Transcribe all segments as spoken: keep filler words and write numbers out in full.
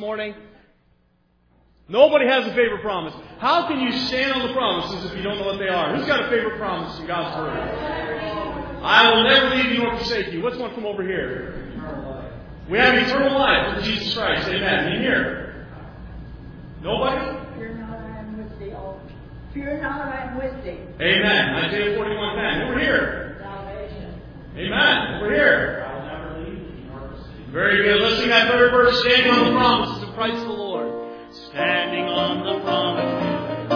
morning? Nobody has a favorite promise. How can you stand on the promises if you don't know what they are? Who's got a favorite promise in God's Word? I will never leave you nor forsake you. What's one from over here? We have eternal life with Jesus Christ. Amen. In here? Nobody? Fear not, I am with thee. Oh, fear not, I am with thee. Amen. Isaiah forty-one ten. Over here. Salvation. Amen. Over here. I will never leave you nor forsake you. Very good. Let's sing that third verse. Standing on the promises of Christ the Lord. Standing on the promises.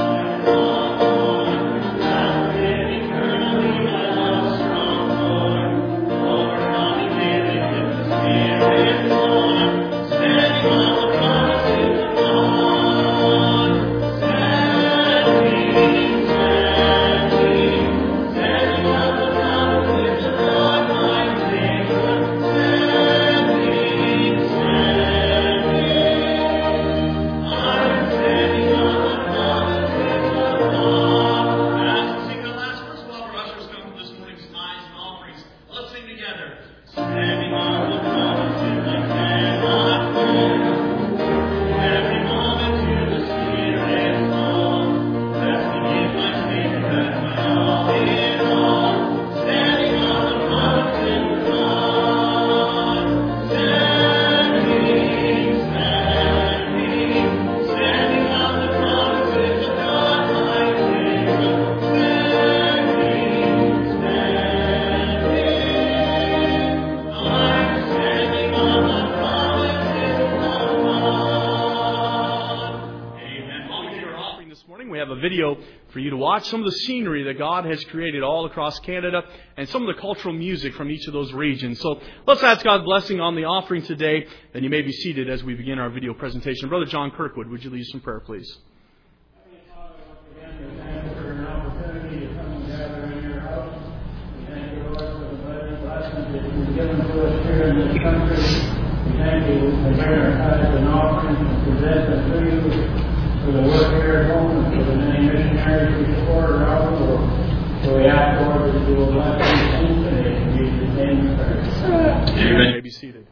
Video for you to watch some of the scenery that God has created all across Canada and some of the cultural music from each of those regions. So let's ask God's blessing on the offering today, and you may be seated as we begin our video presentation. Brother John Kirkwood, would you lead us in prayer, please? For the work here at home and for the many missionaries we support around the world. So we ask, Lord, that you will bless these things today and use the same prayer. Amen. You may be seated.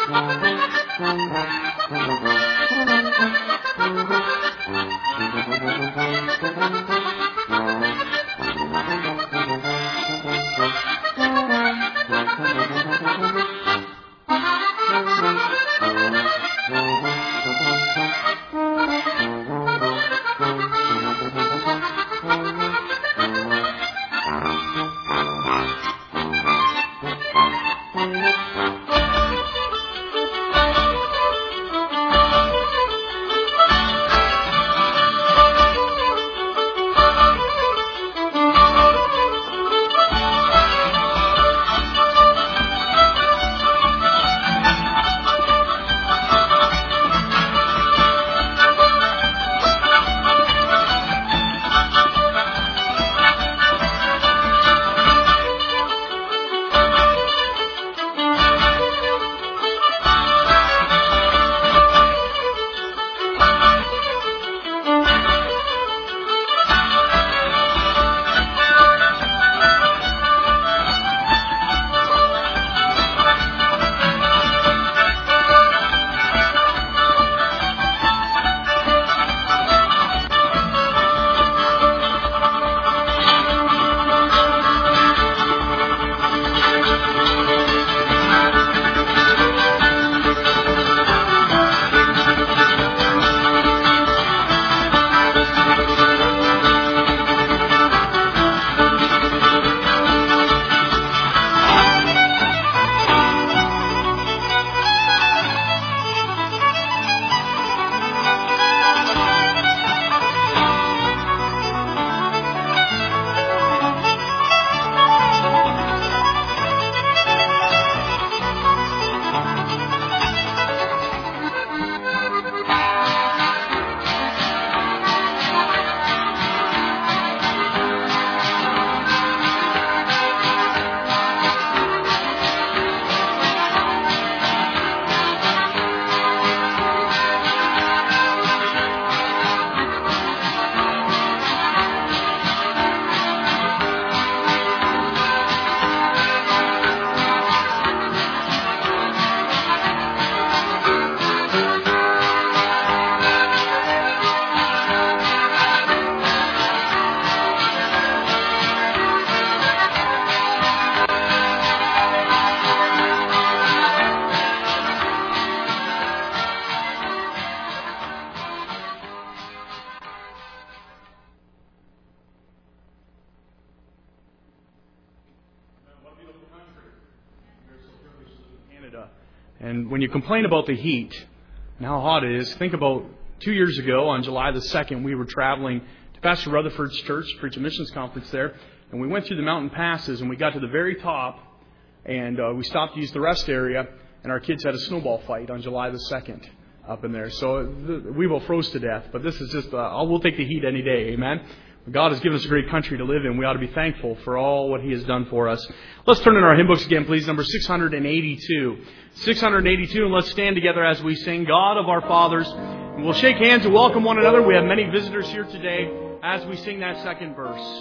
And when you complain about the heat and how hot it is, think about two years ago on July the second, we were traveling to Pastor Rutherford's church, preach a missions conference there, and we went through the mountain passes and we got to the very top and uh, we stopped to use the rest area and our kids had a snowball fight on July the second up in there. So the, we will froze to death, but this is just, uh, we'll take the heat any day, amen? God has given us a great country to live in. We ought to be thankful for all what He has done for us. Let's turn in our hymn books again, please. Number six hundred eighty-two. six hundred eighty-two, and let's stand together as we sing God of Our Fathers. And we'll shake hands and welcome one another. We have many visitors here today as we sing that second verse.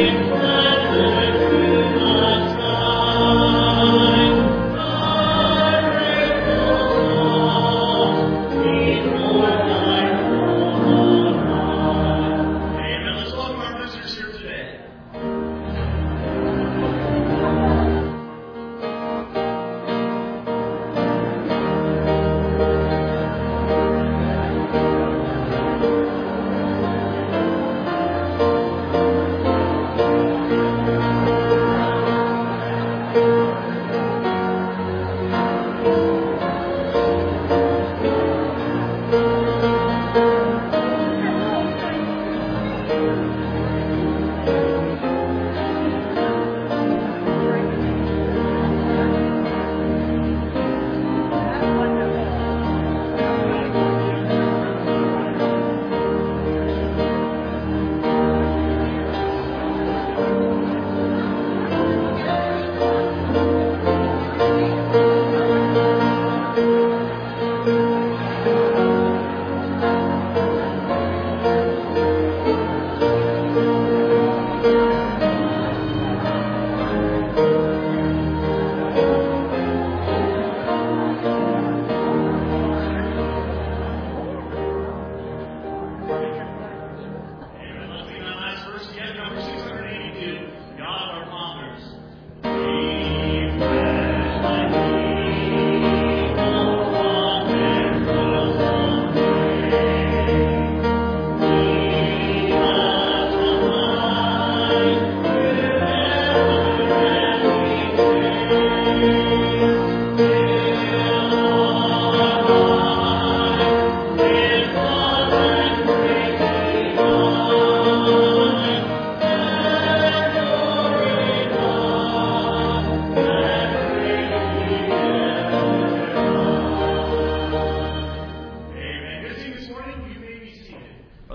Thank you.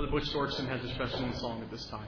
Brother Butch Storkson has a special song at this time.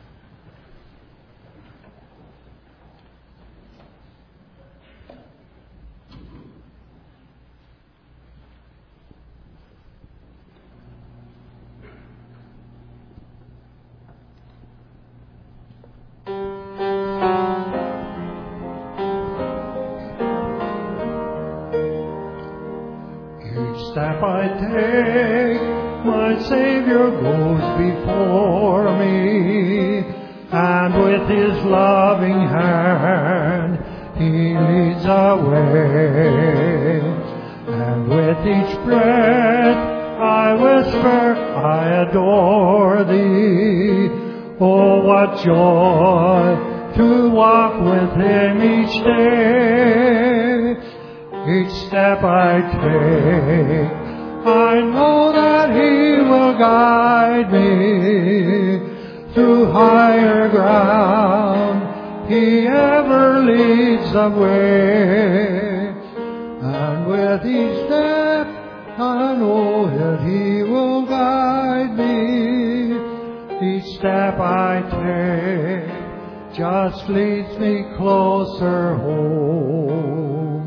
Step I take, my Savior goes before me, and with His loving hand He leads the way. And with each breath I whisper, I adore Thee. Oh, what joy to walk with Him each day. Each step I take, I know that He will guide me through higher ground. He ever leads the way, and with each step I know that He will guide me. Each step I take just leads me closer home.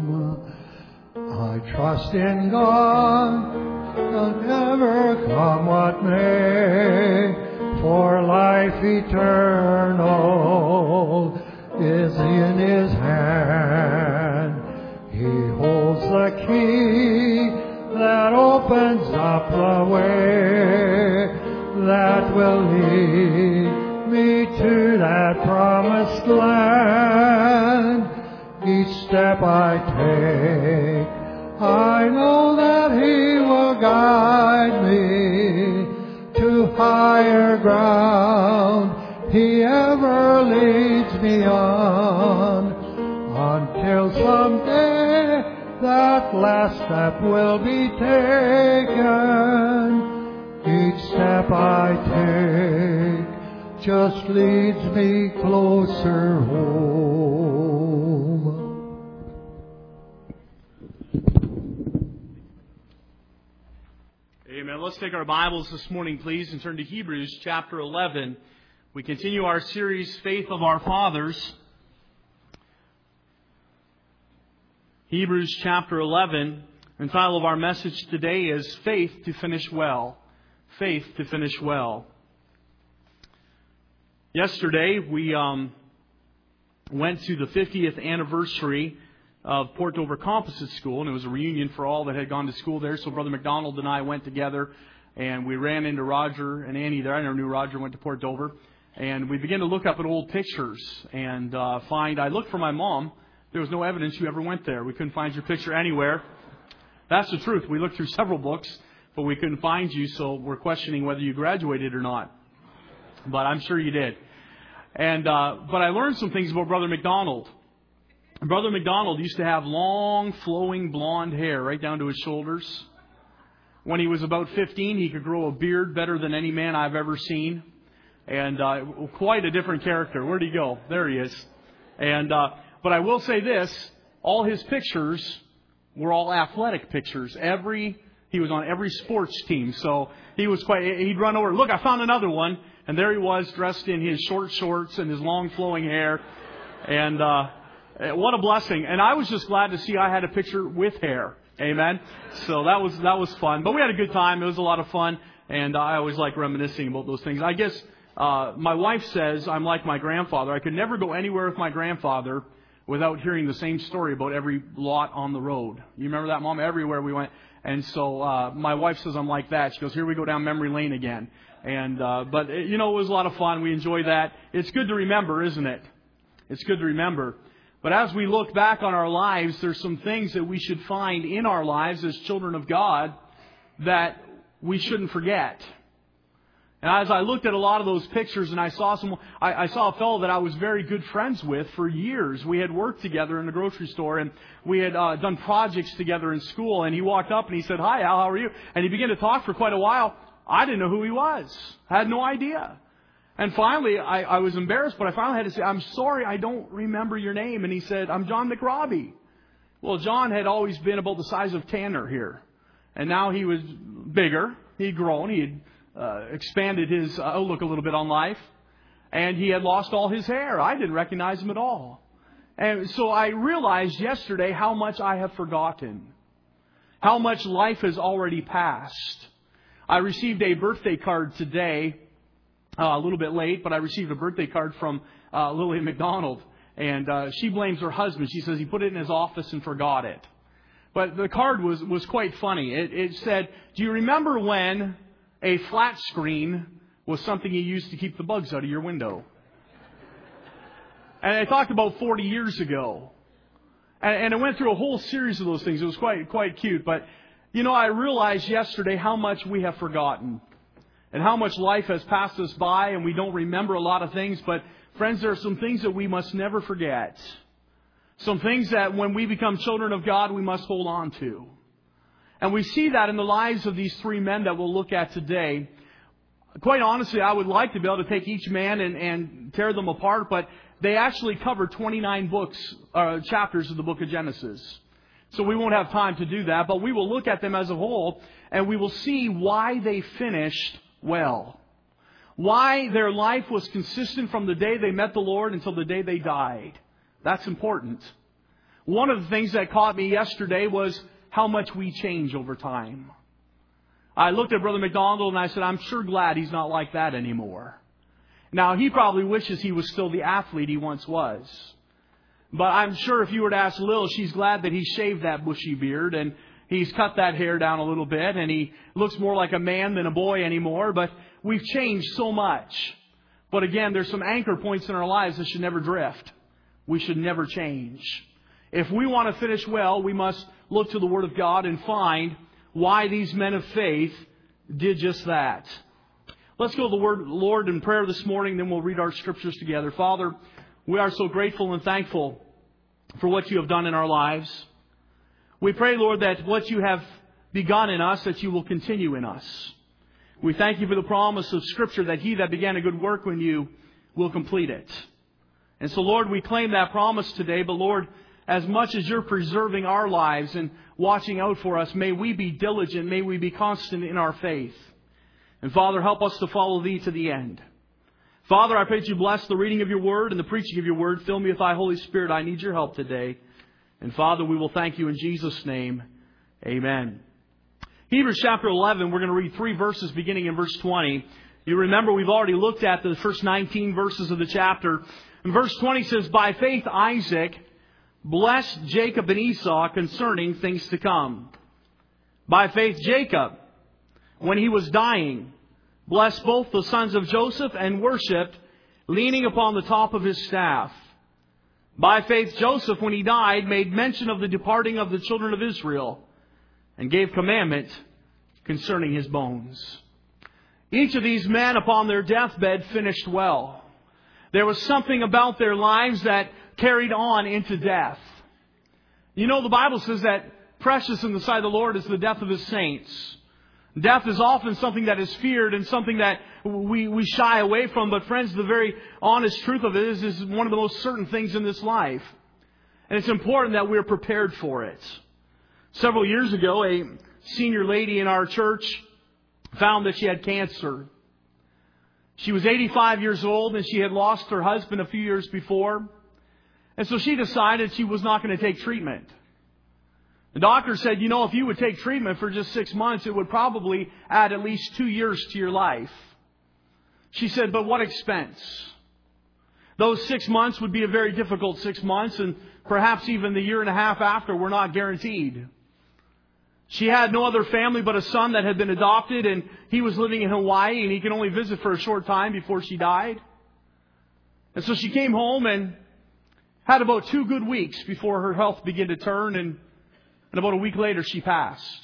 I trust in God, whatever come what may, for life eternal is in His hand. He holds the key that opens up the way that will lead me to that promised land. Each step I take, I know that He will guide me to higher ground. He ever leads me on, until someday that last step will be taken. Each step I take just leads me closer home. Amen. Let's take our Bibles this morning, please, and turn to Hebrews chapter eleven. We continue our series, Faith of Our Fathers. Hebrews chapter eleven. The title of our message today is Faith to Finish Well. Faith to Finish Well. Yesterday, we um, went to the fiftieth anniversary of Port Dover Composite School, and it was a reunion for all that had gone to school there. So Brother McDonald and I went together, and we ran into Roger and Annie there. I never knew Roger went to Port Dover. And we began to look up at old pictures and uh, find, I looked for my mom. There was no evidence you ever went there. We couldn't find your picture anywhere. That's the truth. We looked through several books, but we couldn't find you, so we're questioning whether you graduated or not. But I'm sure you did. And uh, but I learned some things about Brother McDonald. Brother McDonald used to have long, flowing blonde hair right down to his shoulders. When he was about fifteen, he could grow a beard better than any man I've ever seen. And uh, quite a different character. Where'd he go? There he is. And uh, but I will say this, all his pictures were all athletic pictures. Every He was on every sports team. So he was quite, he'd run over, look, I found another one. And there he was, dressed in his short shorts and his long flowing hair. And uh, what a blessing. And I was just glad to see I had a picture with hair. Amen. So that was that was fun. But we had a good time. It was a lot of fun. And I always like reminiscing about those things. I guess uh, my wife says I'm like my grandfather. I could never go anywhere with my grandfather without hearing the same story about every lot on the road. You remember that, Mom? Everywhere we went. And so uh, my wife says I'm like that. She goes, here we go down memory lane again. And uh, but, you know, it was a lot of fun. We enjoyed that. It's good to remember, isn't it? It's good to remember. But as we look back on our lives, there's some things that we should find in our lives as children of God that we shouldn't forget. And as I looked at a lot of those pictures and I saw some, I, I saw a fellow that I was very good friends with for years. We had worked together in the grocery store and we had uh, done projects together in school. And he walked up and he said, "Hi, Al, how are you?" And he began to talk for quite a while. I didn't know who he was. I had no idea. And finally, I, I was embarrassed, but I finally had to say, "I'm sorry, I don't remember your name." And he said, "I'm John McRobbie." Well, John had always been about the size of Tanner here. And now he was bigger. He'd grown. He had uh, expanded his outlook a little bit on life. And he had lost all his hair. I didn't recognize him at all. And so I realized yesterday how much I have forgotten. How much life has already passed. I received a birthday card today. Uh, a little bit late, but I received a birthday card from uh, Lillian McDonald. And uh, she blames her husband. She says he put it in his office and forgot it. But the card was, was quite funny. It, it said, do you remember when a flat screen was something you used to keep the bugs out of your window? And I talked about forty years ago. And, and it went through a whole series of those things. It was quite, quite cute. But, you know, I realized yesterday how much we have forgotten. And how much life has passed us by, and we don't remember a lot of things. But, friends, there are some things that we must never forget. Some things that when we become children of God, we must hold on to. And we see that in the lives of these three men that we'll look at today. Quite honestly, I would like to be able to take each man and, and tear them apart, but they actually cover twenty-nine books, uh, chapters of the book of Genesis. So we won't have time to do that, but we will look at them as a whole, and we will see why they finished well. Why their life was consistent from the day they met the Lord until the day they died. That's important. One of the things that caught me yesterday was how much we change over time. I looked at Brother McDonald and I said, I'm sure glad he's not like that anymore. Now, he probably wishes he was still the athlete he once was. But I'm sure if you were to ask Lil, she's glad that he shaved that bushy beard and he's cut that hair down a little bit and he looks more like a man than a boy anymore. But we've changed so much. But again, there's some anchor points in our lives that should never drift. We should never change. If we want to finish well, we must look to the Word of God and find why these men of faith did just that. Let's go to the Word, Lord, in prayer this morning, then we'll read our scriptures together. Father, we are so grateful and thankful for what you have done in our lives. We pray, Lord, that what you have begun in us, that you will continue in us. We thank you for the promise of Scripture that he that began a good work in you will complete it. And so, Lord, we claim that promise today, but Lord, as much as you're preserving our lives and watching out for us, may we be diligent, may we be constant in our faith. And Father, help us to follow thee to the end. Father, I pray that you bless the reading of your word and the preaching of your word. Fill me with thy Holy Spirit. I need your help today. And Father, we will thank you in Jesus' name. Amen. Hebrews chapter eleven, we're going to read three verses beginning in verse twenty. You remember we've already looked at the first nineteen verses of the chapter. And verse twenty says, by faith Isaac blessed Jacob and Esau concerning things to come. By faith Jacob, when he was dying, blessed both the sons of Joseph and worshipped, leaning upon the top of his staff. By faith Joseph, when he died, made mention of the departing of the children of Israel, and gave commandment concerning his bones. Each of these men upon their deathbed finished well. There was something about their lives that carried on into death. You know, the Bible says that precious in the sight of the Lord is the death of his saints. Death is often something that is feared and something that we, we shy away from. But friends, the very honest truth of it is, is one of the most certain things in this life. And it's important that we're prepared for it. Several years ago, a senior lady in our church found that she had cancer. She was eighty-five years old and she had lost her husband a few years before. And so she decided she was not going to take treatment. The doctor said, you know, if you would take treatment for just six months, it would probably add at least two years to your life. She said, but what expense? Those six months would be a very difficult six months, and perhaps even the year and a half after were not guaranteed. She had no other family but a son that had been adopted, and he was living in Hawaii, and he could only visit for a short time before she died. And so she came home and had about two good weeks before her health began to turn, and And about a week later, she passed.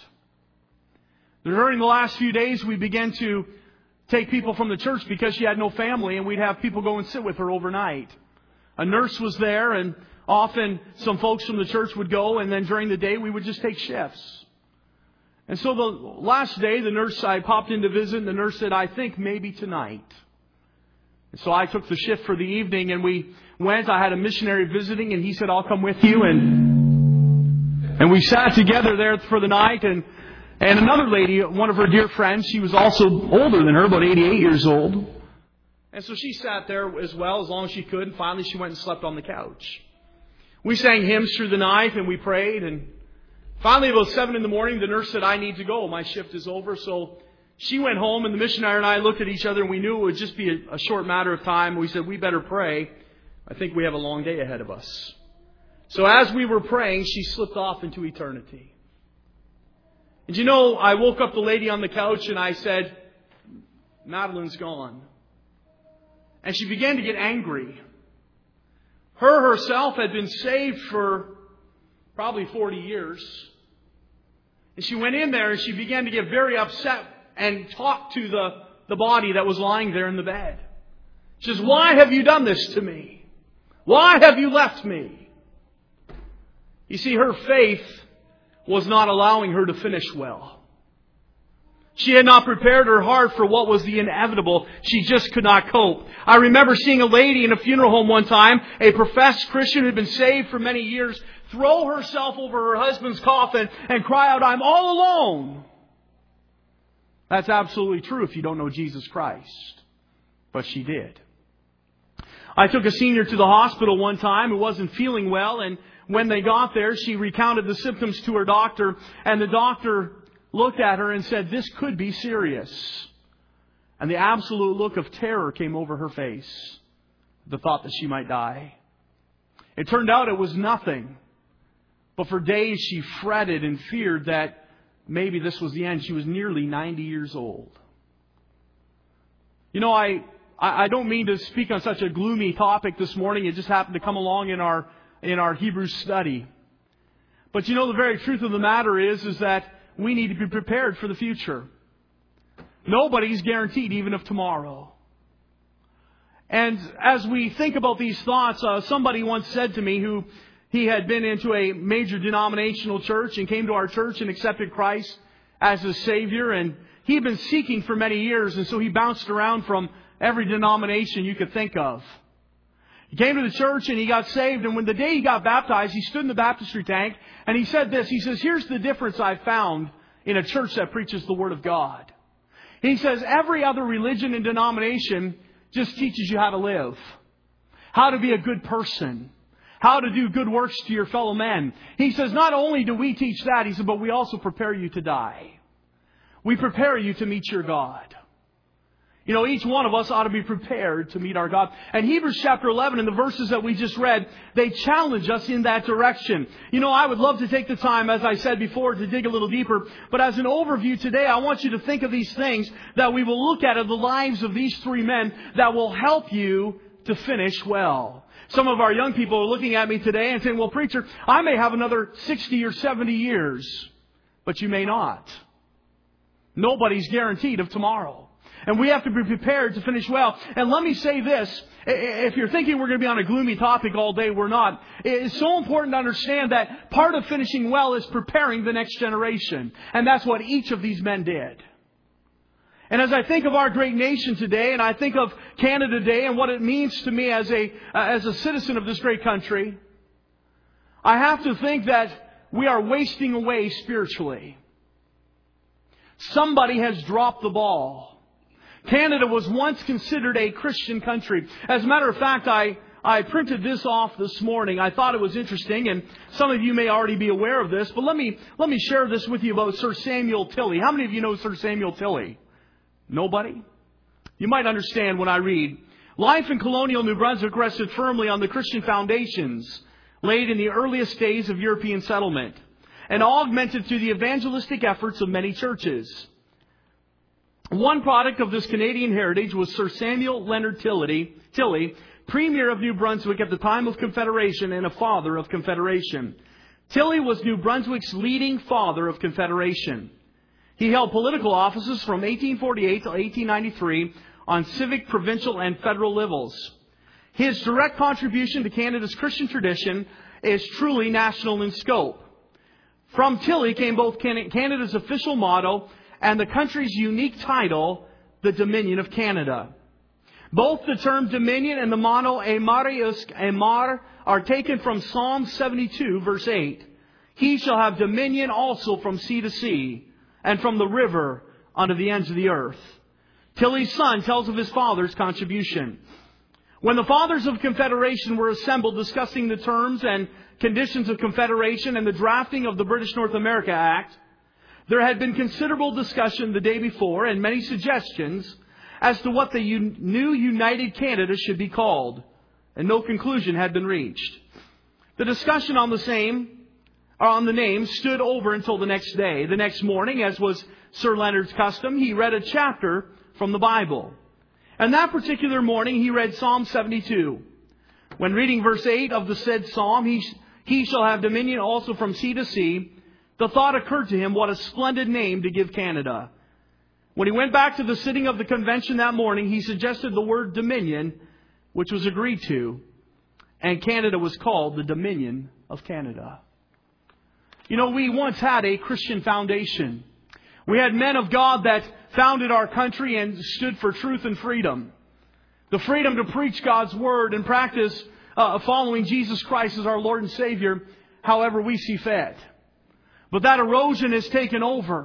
During the last few days, we began to take people from the church because she had no family, and we'd have people go and sit with her overnight. A nurse was there, and often some folks from the church would go, and then during the day, we would just take shifts. And so the last day, the nurse, I popped in to visit, and the nurse said, I think maybe tonight. And so I took the shift for the evening, and we went. I had a missionary visiting, and he said, I'll come with you, and... And we sat together there for the night, and And another lady, one of her dear friends, she was also older than her, about eighty-eight years old. And so she sat there as well, as long as she could, and finally she went and slept on the couch. We sang hymns through the night, and we prayed, and finally about seven in the morning, the nurse said, I need to go. My shift is over. So she went home, and the missionary and I looked at each other, and we knew it would just be a, a short matter of time. We said, we better pray. I think we have a long day ahead of us. So as we were praying, she slipped off into eternity. And you know, I woke up the lady on the couch, and I said, Madeline's gone. And she began to get angry. Her herself had been saved for probably forty years. And she went in there and she began to get very upset and talked to the, the body that was lying there in the bed. She says, why have you done this to me? Why have you left me? You see, her faith was not allowing her to finish well. She had not prepared her heart for what was the inevitable. She just could not cope. I remember seeing a lady in a funeral home one time, a professed Christian who had been saved for many years, throw herself over her husband's coffin and cry out, I'm all alone. That's absolutely true if you don't know Jesus Christ. But she did. I took a senior to the hospital one time who wasn't feeling well, and when they got there, she recounted the symptoms to her doctor, and the doctor looked at her and said, this could be serious. And the absolute look of terror came over her face. The thought that she might die. It turned out it was nothing. But for days she fretted and feared that maybe this was the end. She was nearly ninety years old. You know, I, I don't mean to speak on such a gloomy topic this morning. It just happened to come along in our, in our Hebrews study. But you know, the very truth of the matter is, is that we need to be prepared for the future. Nobody's guaranteed even of tomorrow. And as we think about these thoughts, uh, somebody once said to me who he had been into a major denominational church and came to our church and accepted Christ as his Savior. And he'd been seeking for many years, and so he bounced around from every denomination you could think of. He came to the church and he got saved, and when the day he got baptized, he stood in the baptistry tank and he said this. He says, here's the difference I've found in a church that preaches the Word of God. He says, every other religion and denomination just teaches you how to live, how to be a good person, how to do good works to your fellow men. He says, not only do we teach that, he said, but we also prepare you to die. We prepare you to meet your God. You know, each one of us ought to be prepared to meet our God. And Hebrews chapter eleven, and the verses that we just read, they challenge us in that direction. You know, I would love to take the time, as I said before, to dig a little deeper. But as an overview today, I want you to think of these things that we will look at in the lives of these three men that will help you to finish well. Some of our young people are looking at me today and saying, well, preacher, I may have another sixty or seventy years, but you may not. Nobody's guaranteed of tomorrow. And we have to be prepared to finish well. And let me say this. If you're thinking we're going to be on a gloomy topic all day, we're not. It's so important to understand that part of finishing well is preparing the next generation. And that's what each of these men did. And as I think of our great nation today, and I think of Canada today and what it means to me as a, uh, as a citizen of this great country, I have to think that we are wasting away spiritually. Somebody has dropped the ball. Canada was once considered a Christian country. As a matter of fact, I, I printed this off this morning. I thought it was interesting, and some of you may already be aware of this, but let me, let me share this with you about Sir Samuel Tilley. How many of you know Sir Samuel Tilley? Nobody? You might understand when I read, life in colonial New Brunswick rested firmly on the Christian foundations laid in the earliest days of European settlement and augmented through the evangelistic efforts of many churches. One product of this Canadian heritage was Sir Samuel Leonard Tilley, Tilley, Premier of New Brunswick at the time of Confederation and a father of Confederation. Tilley was New Brunswick's leading father of Confederation. He held political offices from eighteen forty-eight to eighteen ninety-three on civic, provincial, and federal levels. His direct contribution to Canada's Christian tradition is truly national in scope. From Tilley came both Canada's official motto and the country's unique title, the Dominion of Canada. Both the term Dominion and the motto Amarius Amar are taken from Psalm seventy-two, verse eight. He shall have dominion also from sea to sea, and from the river unto the ends of the earth. Tilley's son tells of his father's contribution. When the fathers of Confederation were assembled discussing the terms and conditions of Confederation and the drafting of the British North America Act, there had been considerable discussion the day before and many suggestions as to what the un- new United Canada should be called, and no conclusion had been reached. The discussion on the same, or on the name, stood over until the next day. The next morning, as was Sir Leonard's custom, he read a chapter from the Bible. And that particular morning, he read Psalm seventy-two. When reading verse eight of the said psalm, he, he shall have dominion also from sea to sea, the thought occurred to him, what a splendid name to give Canada. When he went back to the sitting of the convention that morning, he suggested the word dominion, which was agreed to, and Canada was called the Dominion of Canada. You know, we once had a Christian foundation. We had men of God that founded our country and stood for truth and freedom. The freedom to preach God's Word and practice uh, following Jesus Christ as our Lord and Savior, however we see fit. But that erosion has taken over.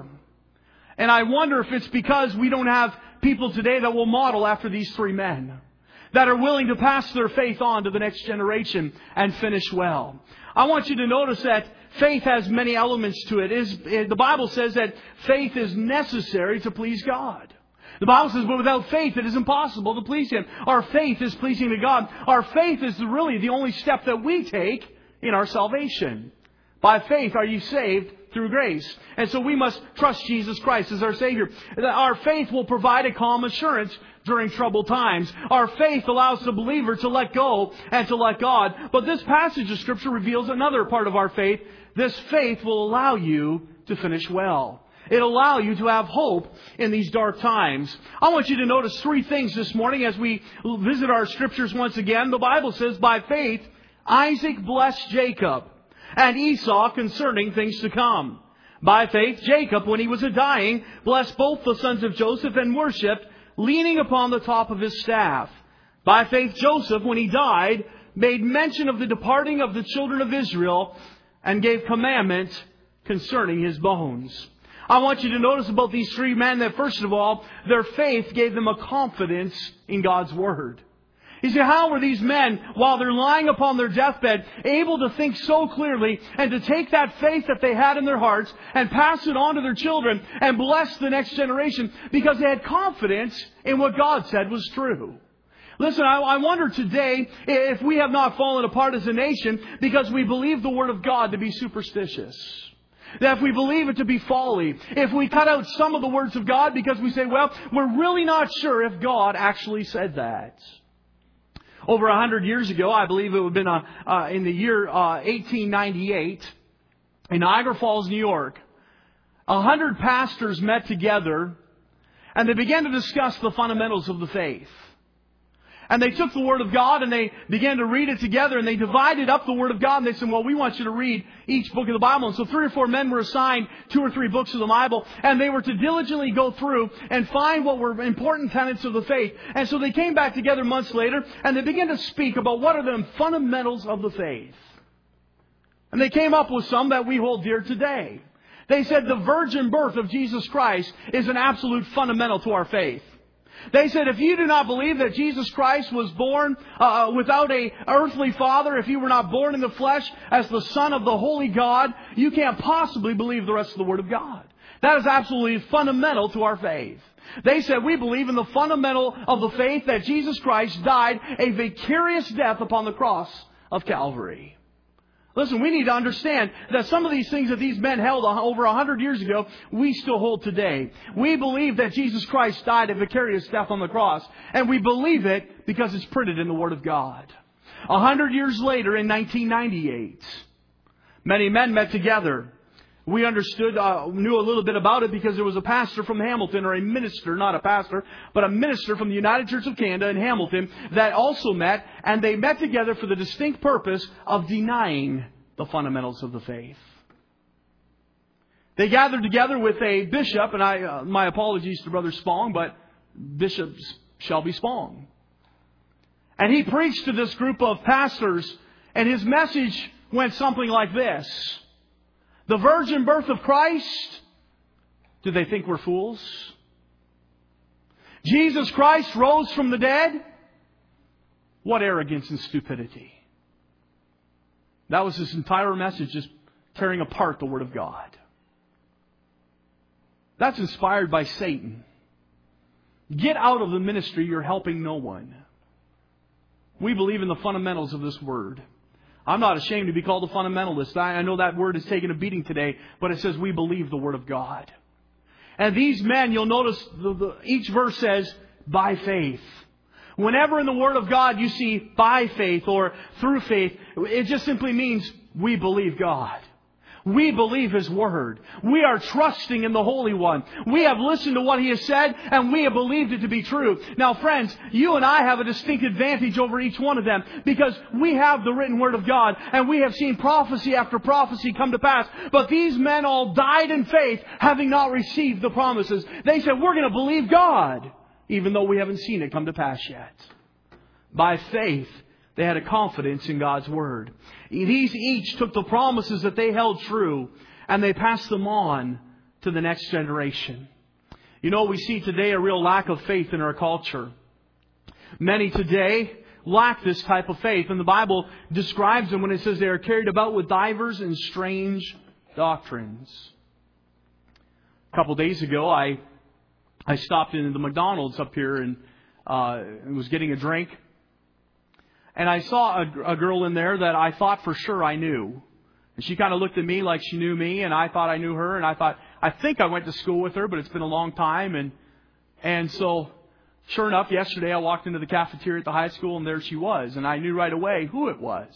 And I wonder if it's because we don't have people today that will model after these three men, that are willing to pass their faith on to the next generation and finish well. I want you to notice that faith has many elements to it. It is, the Bible says that faith is necessary to please God. The Bible says, but without faith it is impossible to please Him. Our faith is pleasing to God. Our faith is really the only step that we take in our salvation. By faith are you saved through grace. And so we must trust Jesus Christ as our Savior. Our faith will provide a calm assurance during troubled times. Our faith allows the believer to let go and to let God. But this passage of Scripture reveals another part of our faith. This faith will allow you to finish well. It'll allow you to have hope in these dark times. I want you to notice three things this morning as we visit our Scriptures once again. The Bible says, by faith, Isaac blessed Jacob and Esau concerning things to come. By faith, Jacob, when he was a dying, blessed both the sons of Joseph and worshipped, leaning upon the top of his staff. By faith, Joseph, when he died, made mention of the departing of the children of Israel and gave commandment concerning his bones. I want you to notice about these three men that, first of all, their faith gave them a confidence in God's Word. You see, how were these men, while they're lying upon their deathbed, able to think so clearly and to take that faith that they had in their hearts and pass it on to their children and bless the next generation? Because they had confidence in what God said was true. Listen, I, I wonder today if we have not fallen apart as a nation because we believe the Word of God to be superstitious. That if we believe it to be folly, if we cut out some of the words of God because we say, well, we're really not sure if God actually said that. Over a hundred years ago, I believe it would have been uh, uh, in the year uh, eighteen ninety-eight, in Niagara Falls, New York, a hundred pastors met together and they began to discuss the fundamentals of the faith. And they took the Word of God and they began to read it together and they divided up the Word of God and they said, well, we want you to read each book of the Bible. And so three or four men were assigned two or three books of the Bible and they were to diligently go through and find what were important tenets of the faith. And so they came back together months later and they began to speak about what are the fundamentals of the faith. And they came up with some that we hold dear today. They said the virgin birth of Jesus Christ is an absolute fundamental to our faith. They said if you do not believe that Jesus Christ was born uh, without a earthly father, if He were not born in the flesh as the Son of the Holy God, you can't possibly believe the rest of the Word of God. That is absolutely fundamental to our faith. They said we believe in the fundamental of the faith that Jesus Christ died a vicarious death upon the cross of Calvary. Listen, we need to understand that some of these things that these men held over a hundred years ago, we still hold today. We believe that Jesus Christ died a vicarious death on the cross. And we believe it because it's printed in the Word of God. A hundred years later, in nineteen ninety-eight, many men met together. We understood, uh, knew a little bit about it because there was a pastor from Hamilton, or a minister, not a pastor, but a minister from the United Church of Canada in Hamilton that also met, and they met together for the distinct purpose of denying the fundamentals of the faith. They gathered together with a bishop, and I, uh, my apologies to Brother Spong, but Bishop Shelby Spong. And he preached to this group of pastors, and his message went something like this. The virgin birth of Christ Do they think we're fools? Jesus Christ rose from the dead? What arrogance and stupidity. That was his entire message, just tearing apart the Word of God. That's inspired by Satan. Get out of the ministry, you're helping no one. We believe in the fundamentals of this Word. I'm not ashamed to be called a fundamentalist. I, I know that word has taken a beating today, but it says we believe the Word of God. And these men, you'll notice the, the, each verse says, by faith. Whenever in the Word of God you see by faith or through faith, it just simply means we believe God. We believe His Word. We are trusting in the Holy One. We have listened to what He has said and we have believed it to be true. Now friends, you and I have a distinct advantage over each one of them because we have the written Word of God and we have seen prophecy after prophecy come to pass. But these men all died in faith having not received the promises. They said, we're going to believe God even though we haven't seen it come to pass yet. By faith, they had a confidence in God's Word. These each took the promises that they held true and they passed them on to the next generation. You know, we see today a real lack of faith in our culture. Many today lack this type of faith. And the Bible describes them when it says they are carried about with divers and strange doctrines. A couple days ago, I I stopped into the McDonald's up here and uh, was getting a drink. And I saw a, a girl in there that I thought for sure I knew. And she kind of looked at me like she knew me, and I thought I knew her. And I thought, I think I went to school with her, but it's been a long time. And and so, sure enough, yesterday I walked into the cafeteria at the high school, and there she was. And I knew right away who it was.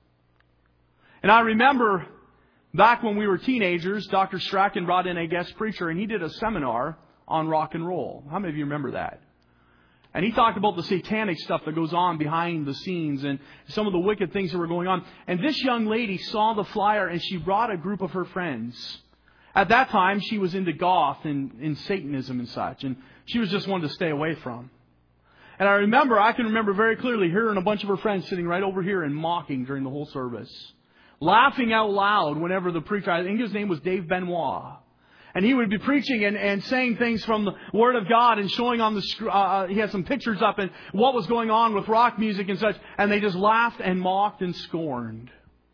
And I remember back when we were teenagers, Doctor Strachan brought in a guest preacher, and he did a seminar on rock and roll. How many of you remember that? And he talked about the satanic stuff that goes on behind the scenes and some of the wicked things that were going on. And this young lady saw the flyer and she brought a group of her friends. At that time, she was into goth and, and Satanism and such. And she was just one to stay away from. And I remember, I can remember very clearly hearing a bunch of her friends sitting right over here and mocking during the whole service. Laughing out loud whenever the preacher, I think his name was Dave Benoit. And he would be preaching and, and saying things from the Word of God and showing on the screen. Uh, he had some pictures up and what was going on with rock music and such. And they just laughed and mocked and scorned.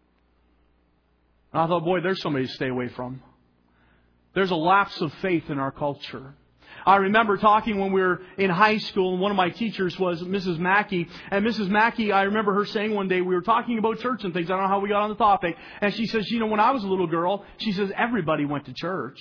And I thought, boy, there's somebody to stay away from. There's a lapse of faith in our culture. I remember talking when we were in high school, and one of my teachers was Missus Mackey. And Missus Mackey, I remember her saying one day, we were talking about church and things. I don't know how we got on the topic. And she says, you know, when I was a little girl, she says, everybody went to church.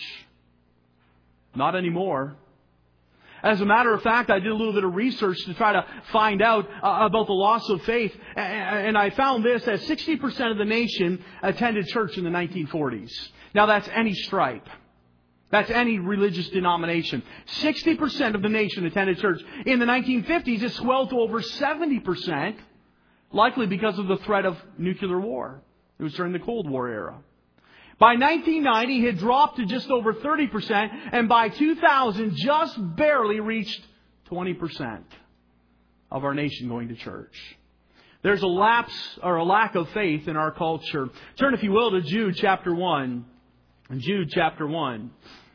Not anymore. As a matter of fact, I did a little bit of research to try to find out uh, about the loss of faith. And I found this, that sixty percent of the nation attended church in the nineteen forties. Now that's any stripe. That's any religious denomination. sixty percent of the nation attended church. In the nineteen fifties, it swelled to over seventy percent, likely because of the threat of nuclear war. It was during the Cold War era. By nineteen ninety, it had dropped to just over thirty percent, and by two thousand, just barely reached twenty percent of our nation going to church. There's a lapse or a lack of faith in our culture. Turn, if you will, to Jude chapter one. Jude chapter one.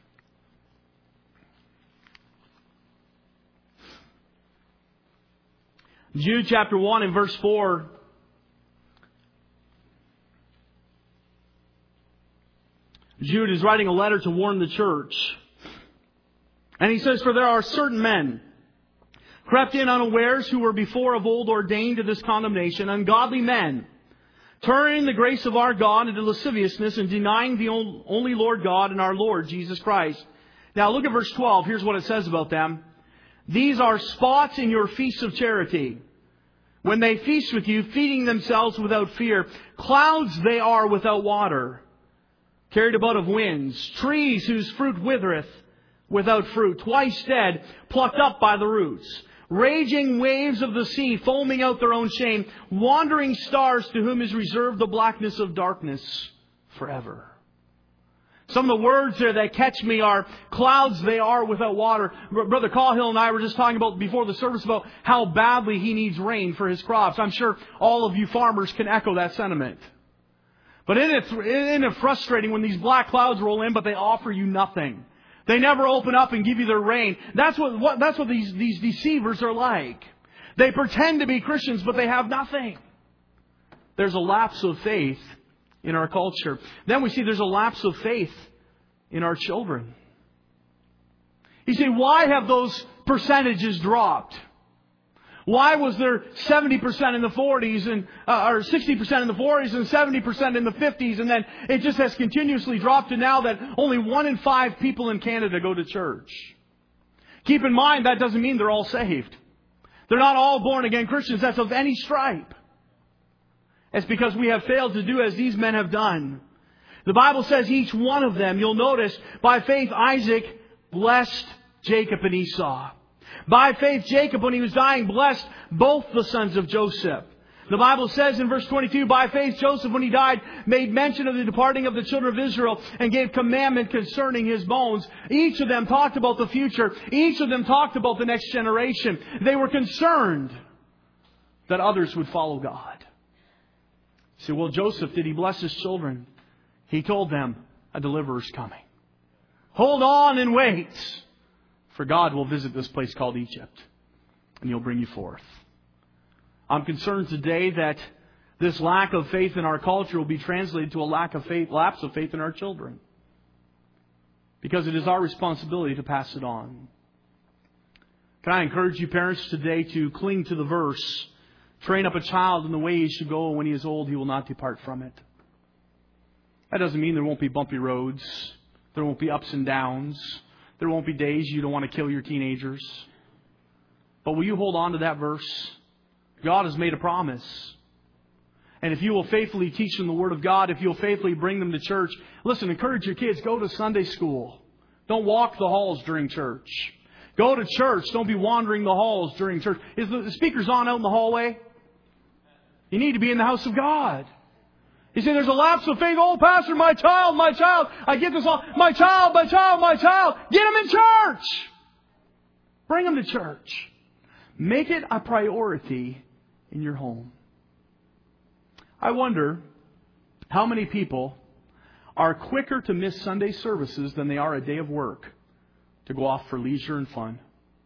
Jude chapter one and verse four. Jude is writing a letter to warn the church. And he says, for there are certain men crept in unawares who were before of old ordained to this condemnation, ungodly men, turning the grace of our God into lasciviousness and denying the only Lord God and our Lord Jesus Christ. Now look at verse twelve. Here's what it says about them. These are spots in your feasts of charity. When they feast with you, feeding themselves without fear. Clouds they are without water, carried about of winds. Trees whose fruit withereth without fruit. Twice dead, plucked up by the roots. Raging waves of the sea, foaming out their own shame. Wandering stars to whom is reserved the blackness of darkness forever. Some of the words there that catch me are clouds they are without water. Brother Cahill and I were just talking about before the service about how badly he needs rain for his crops. I'm sure all of you farmers can echo that sentiment. But isn't it, isn't it frustrating when these black clouds roll in, but they offer you nothing? They never open up and give you their reign. That's what, what that's what these, these deceivers are like. They pretend to be Christians, but they have nothing. There's a lapse of faith in our culture. Then we see there's a lapse of faith in our children. You see, why have those percentages dropped? Why was there seventy percent in the forties and uh, or sixty percent in the forties and seventy percent in the fifties, and then it just has continuously dropped to now that only one in five people in Canada go to church? Keep in mind, that doesn't mean they're all saved. They're not all born again Christians. That's of any stripe. It's because we have failed to do as these men have done. The Bible says each one of them, you'll notice, by faith Isaac blessed Jacob and Esau. By faith, Jacob, when he was dying, blessed both the sons of Joseph. The Bible says in verse twenty-two, by faith, Joseph, when he died, made mention of the departing of the children of Israel and gave commandment concerning his bones. Each of them talked about the future. Each of them talked about the next generation. They were concerned that others would follow God. You say, well, Joseph, did he bless his children? He told them, a deliverer is coming. Hold on and wait. For God will visit this place called Egypt, and He'll bring you forth. I'm concerned today that this lack of faith in our culture will be translated to a lack of faith, lapse of faith in our children. Because it is our responsibility to pass it on. Can I encourage you parents today to cling to the verse, train up a child in the way he should go, and when he is old, he will not depart from it. That doesn't mean there won't be bumpy roads. There won't be ups and downs. There won't be days you don't want to kill your teenagers. But will you hold on to that verse? God has made a promise. And if you will faithfully teach them the Word of God, if you'll faithfully bring them to church, listen, encourage your kids, go to Sunday school. Don't walk the halls during church. Go to church. Don't be wandering the halls during church. Is the speakers on out in the hallway? You need to be in the house of God. You say there's a lapse of faith. Oh, Pastor, my child, my child. I get this all. My child, my child, my child. Get them in church. Bring them to church. Make it a priority in your home. I wonder how many people are quicker to miss Sunday services than they are a day of work to go off for leisure and fun.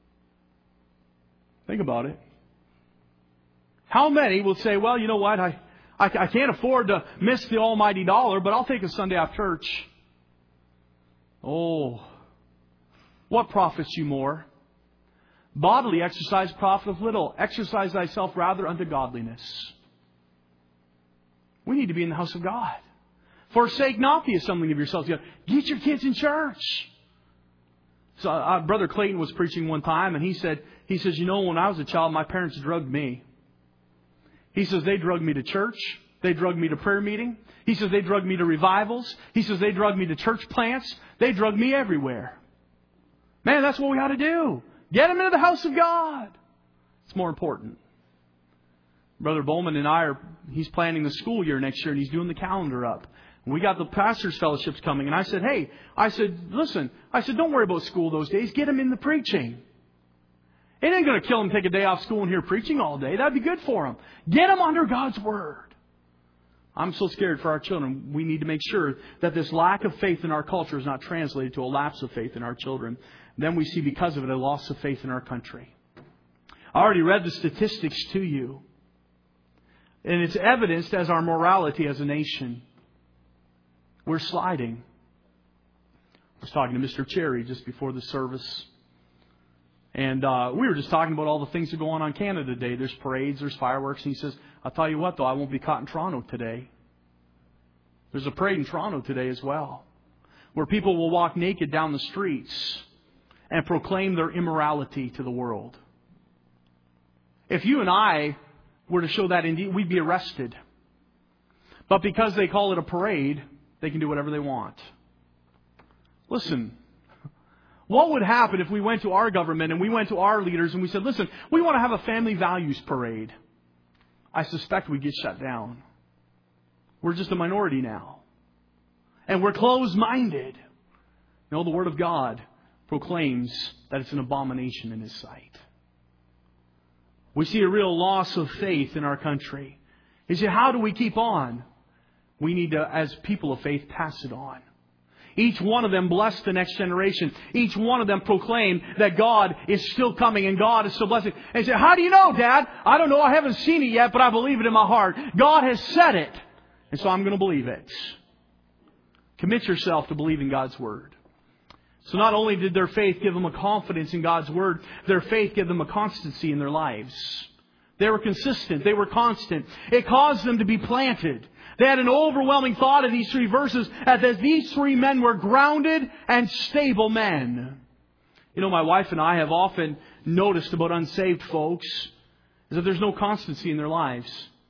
Think about it. How many will say, well, you know what, I... I can't afford to miss the almighty dollar, but I'll take a Sunday off church. Oh, what profits you more? Bodily exercise profiteth little. Exercise thyself rather unto godliness. We need to be in the house of God. Forsake not the assembling of yourselves together. Get your kids in church. So, uh, Brother Clayton was preaching one time, and he said, he says, you know, when I was a child, my parents drugged me. He says, they drugged me to church. They drugged me to prayer meeting. He says, they drugged me to revivals. He says, they drugged me to church plants. They drugged me everywhere. Man, that's what we ought to do. Get them into the house of God. It's more important. Brother Bowman and I are, he's planning the school year next year, and he's doing the calendar up. And we got the pastors' fellowships coming. And I said, hey, I said, listen, I said, don't worry about school those days. Get them in the preaching. It ain't going to kill them to take a day off school and hear preaching all day. That'd be good for them. Get them under God's Word. I'm so scared for our children. We need to make sure that this lack of faith in our culture is not translated to a lapse of faith in our children. Then we see, because of it, a loss of faith in our country. I already read the statistics to you. And it's evidenced as our morality as a nation. We're sliding. I was talking to Mister Cherry just before the service. And uh, we were just talking about all the things that go on in Canada today. There's parades, there's fireworks. And he says, I'll tell you what, though, I won't be caught in Toronto today. There's a parade in Toronto today as well, where people will walk naked down the streets and proclaim their immorality to the world. If you and I were to show that, indeed, we'd be arrested. But because they call it a parade, they can do whatever they want. Listen. What would happen if we went to our government and we went to our leaders and we said, listen, we want to have a family values parade? I suspect we'd get shut down. We're just a minority now. And we're closed-minded. No, the Word of God proclaims that it's an abomination in His sight. We see a real loss of faith in our country. You say, how do we keep on? We need to, as people of faith, pass it on. Each one of them blessed the next generation. Each one of them proclaimed that God is still coming and God is still blessing. And he said, how do you know, Dad? I don't know. I haven't seen it yet, but I believe it in my heart. God has said it. And so I'm going to believe it. Commit yourself to believing God's Word. So not only did their faith give them a confidence in God's Word, their faith gave them a constancy in their lives. They were consistent. They were constant. It caused them to be planted. They had an overwhelming thought of these three verses as these three men were grounded and stable men. You know, my wife and I have often noticed about unsaved folks is that there's no constancy in their lives.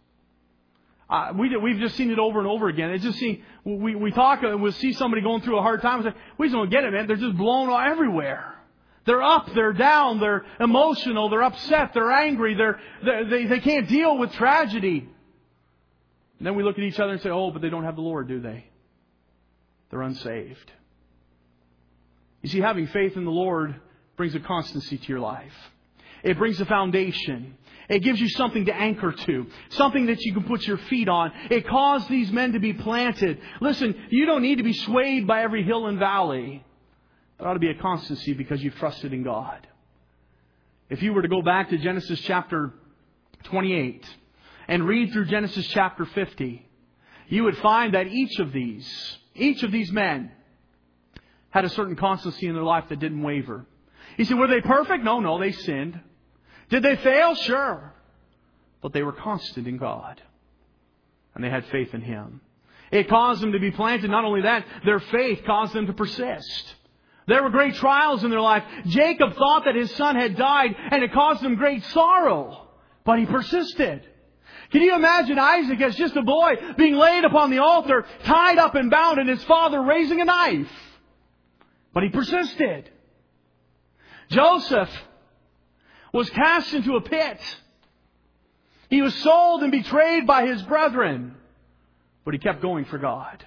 Uh, we, we've just seen it over and over again. It's just seen, we, we talk and we'll see somebody going through a hard time. We say, we just don't get it, man. They're just blown everywhere. They're up, they're down, they're emotional, they're upset, they're angry, they're, they're, they they can't deal with tragedy. And then we look at each other and say, oh, but they don't have the Lord, do they? They're unsaved. You see, having faith in the Lord brings a constancy to your life. It brings a foundation. It gives you something to anchor to. Something that you can put your feet on. It caused these men to be planted. Listen, you don't need to be swayed by every hill and valley. There ought to be a constancy because you've trusted in God. If you were to go back to Genesis chapter twenty-eight and read through Genesis chapter fifty, you would find that each of these, each of these men had a certain constancy in their life that didn't waver. You say, were they perfect? No, no, they sinned. Did they fail? Sure. But they were constant in God. And they had faith in Him. It caused them to be planted. Not only that, their faith caused them to persist. There were great trials in their life. Jacob thought that his son had died, and it caused him great sorrow. But he persisted. Can you imagine Isaac as just a boy being laid upon the altar, tied up and bound, and his father raising a knife? But he persisted. Joseph was cast into a pit. He was sold and betrayed by his brethren. But he kept going for God.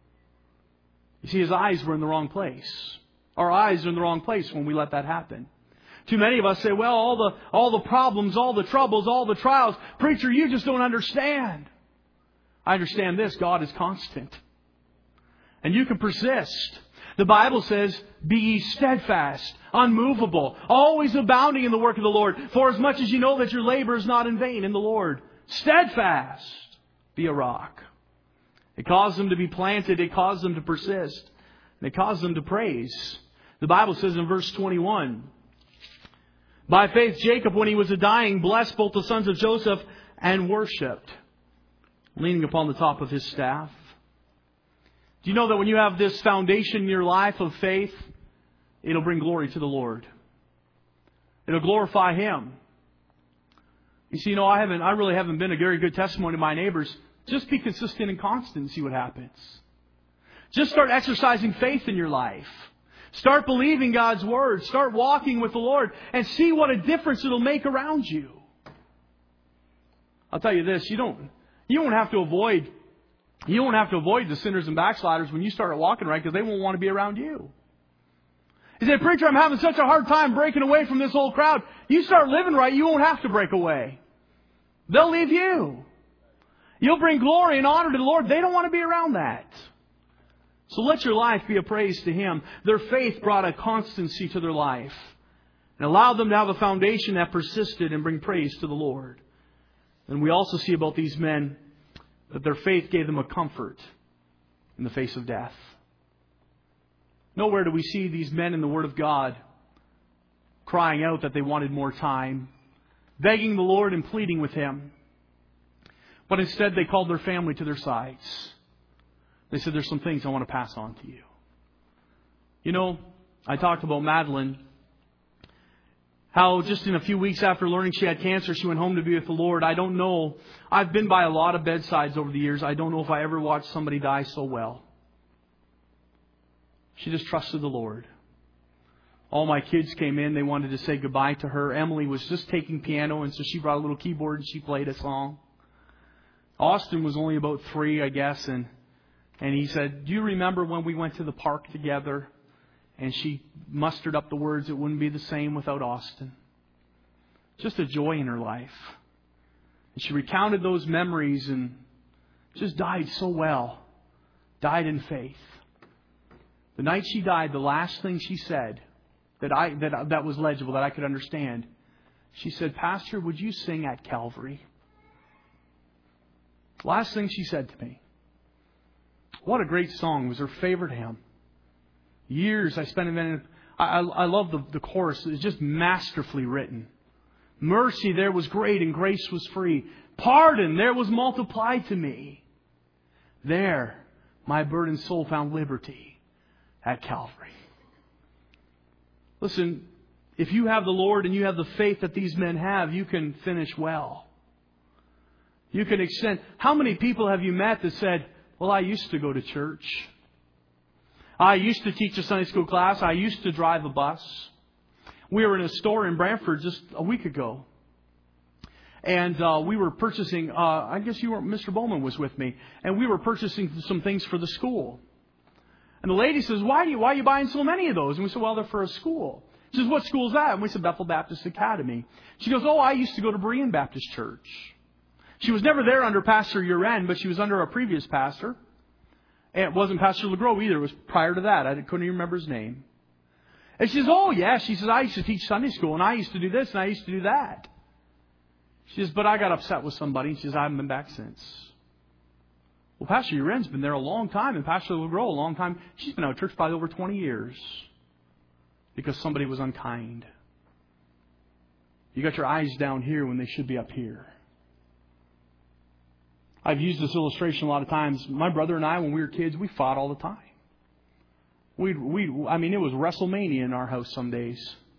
You see, his eyes were in the wrong place. Our eyes are in the wrong place when we let that happen. Too many of us say, well, all the, all the problems, all the troubles, all the trials. Preacher, you just don't understand. I understand this. God is constant. And you can persist. The Bible says, be ye steadfast, unmovable, always abounding in the work of the Lord. For as much as you know that your labor is not in vain in the Lord. Steadfast, be a rock. It caused them to be planted. It caused them to persist. And it caused them to praise. The Bible says in verse twenty-one, by faith Jacob, when he was a dying, blessed both the sons of Joseph and worshipped, leaning upon the top of his staff. Do you know that when you have this foundation in your life of faith, it'll bring glory to the Lord. It'll glorify Him. You see, you know, I haven't, I really haven't been a very good testimony to my neighbors. Just be consistent and constant and see what happens. Just start exercising faith in your life. Start believing God's Word. Start walking with the Lord and see what a difference it'll make around you. I'll tell you this, you don't, you won't have to avoid You won't have to avoid the sinners and backsliders when you start walking right, because they won't want to be around you. You say, preacher, I'm having such a hard time breaking away from this old crowd. You start living right, you won't have to break away. They'll leave you. You'll bring glory and honor to the Lord. They don't want to be around that. So let your life be a praise to Him. Their faith brought a constancy to their life and allowed them to have a foundation that persisted and bring praise to the Lord. And we also see about these men that their faith gave them a comfort in the face of death. Nowhere do we see these men in the Word of God crying out that they wanted more time, begging the Lord and pleading with Him. But instead they called their family to their sides. They said, there's some things I want to pass on to you. You know, I talked about Madeline. How just in a few weeks after learning she had cancer, she went home to be with the Lord. I don't know. I've been by a lot of bedsides over the years. I don't know if I ever watched somebody die so well. She just trusted the Lord. All my kids came in. They wanted to say goodbye to her. Emily was just taking piano, and so she brought a little keyboard and she played a song. Austin was only about three, I guess, and and he said, do you remember when we went to the park together? And she mustered up the words, it wouldn't be the same without Austin. Just a joy in her life. And she recounted those memories and just died so well. Died in faith. The night she died, the last thing she said that I that that was legible, that I could understand, she said, "Pastor, would you sing at Calvary?" Last thing she said to me. What a great song. It was her favorite hymn. Years I spent in it. I, I, I love the, the chorus. It's just masterfully written. Mercy there was great and grace was free. Pardon there was multiplied to me. There my burdened soul found liberty at Calvary. Listen, if you have the Lord and you have the faith that these men have, you can finish well. You can extend. How many people have you met that said, "Well, I used to go to church. I used to teach a Sunday school class. I used to drive a bus." We were in a store in Brantford just a week ago. And uh, we were purchasing, uh, I guess you were, Mister Bowman was with me. And we were purchasing some things for the school. And the lady says, why, do you, why are you buying so many of those? And we said, well, they're for a school. She says, what school is that? And we said, Bethel Baptist Academy. She goes, oh, I used to go to Berean Baptist Church. She was never there under Pastor Uren, but she was under a previous pastor. And it wasn't Pastor LeGros either. It was prior to that. I couldn't even remember his name. And she says, oh, yeah. She says, I used to teach Sunday school, and I used to do this, and I used to do that. She says, but I got upset with somebody. She says, I haven't been back since. Well, Pastor Uren's been there a long time, and Pastor LeGros a long time. She's been out of church probably over twenty years because somebody was unkind. You got your eyes down here when they should be up here. I've used this illustration a lot of times. My brother and I, when we were kids, we fought all the time. We, we, I mean, it was WrestleMania in our house some days.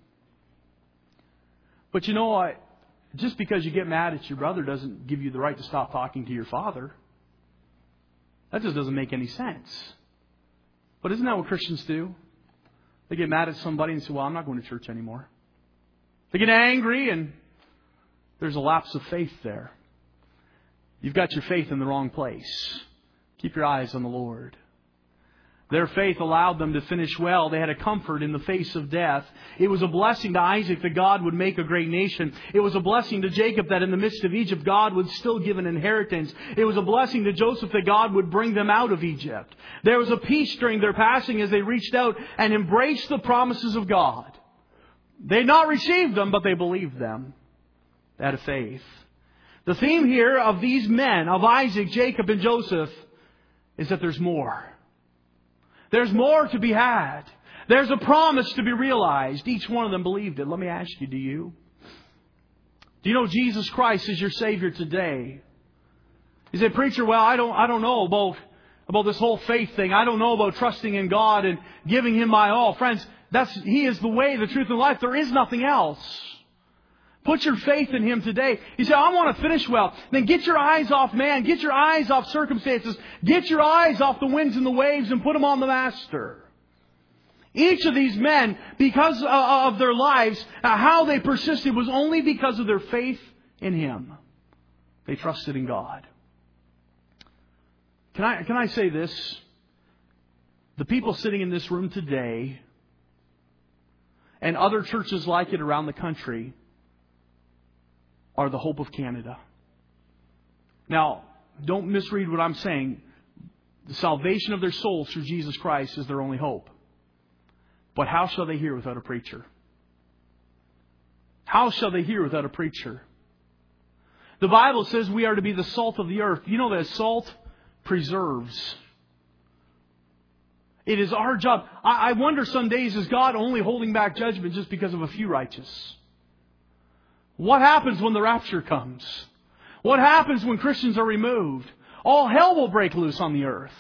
But you know, I, just because you get mad at your brother doesn't give you the right to stop talking to your father. That just doesn't make any sense. But isn't that what Christians do? They get mad at somebody and say, well, I'm not going to church anymore. They get angry and there's a lapse of faith there. You've got your faith in the wrong place. Keep your eyes on the Lord. Their faith allowed them to finish well. They had a comfort in the face of death. It was a blessing to Isaac that God would make a great nation. It was a blessing to Jacob that in the midst of Egypt, God would still give an inheritance. It was a blessing to Joseph that God would bring them out of Egypt. There was a peace during their passing as they reached out and embraced the promises of God. They had not received them, but they believed them. They had a faith. The theme here of these men, of Isaac, Jacob, and Joseph, is that there's more. There's more to be had. There's a promise to be realized. Each one of them believed it. Let me ask you, do you? Do you know Jesus Christ is your Savior today? You say, preacher, well, I don't, I don't know about, about this whole faith thing. I don't know about trusting in God and giving Him my all. Friends, that's, He is the way, the truth, and life. There is nothing else. Put your faith in Him today. You say, I want to finish well. Then get your eyes off man. Get your eyes off circumstances. Get your eyes off the winds and the waves and put them on the Master. Each of these men, because of their lives, how they persisted was only because of their faith in Him. They trusted in God. Can I, can I say this? The people sitting in this room today and other churches like it around the country are the hope of Canada. Now, don't misread what I'm saying. The salvation of their souls through Jesus Christ is their only hope. But how shall they hear without a preacher? How shall they hear without a preacher? The Bible says we are to be the salt of the earth. You know that salt preserves. It is our job. I wonder some days, is God only holding back judgment just because of a few righteous? What happens when the rapture comes? What happens when Christians are removed? All hell will break loose on the earth.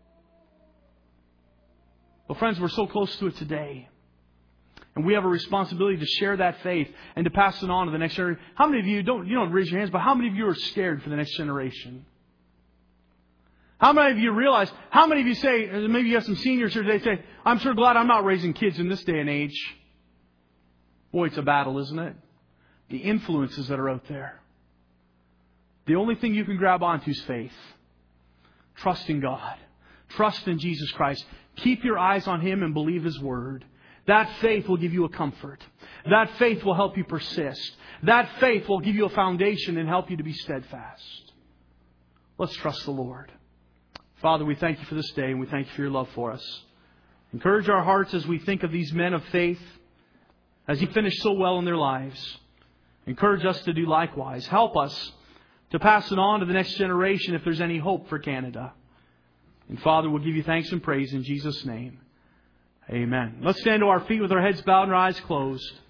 Well, friends, we're so close to it today. And we have a responsibility to share that faith and to pass it on to the next generation. How many of you, don't, you don't raise your hands, but how many of you are scared for the next generation? How many of you realize, how many of you say, maybe you have some seniors here today, say, I'm sure glad I'm not raising kids in this day and age. Boy, it's a battle, isn't it? The influences that are out there. The only thing you can grab onto is faith. Trust in God. Trust in Jesus Christ. Keep your eyes on Him and believe His Word. That faith will give you a comfort. That faith will help you persist. That faith will give you a foundation and help you to be steadfast. Let's trust the Lord. Father, we thank You for this day and we thank You for Your love for us. Encourage our hearts as we think of these men of faith, as He finished so well in their lives. Encourage us to do likewise. Help us to pass it on to the next generation if there's any hope for Canada. And Father, we'll give You thanks and praise in Jesus' name. Amen. Let's stand to our feet with our heads bowed and our eyes closed.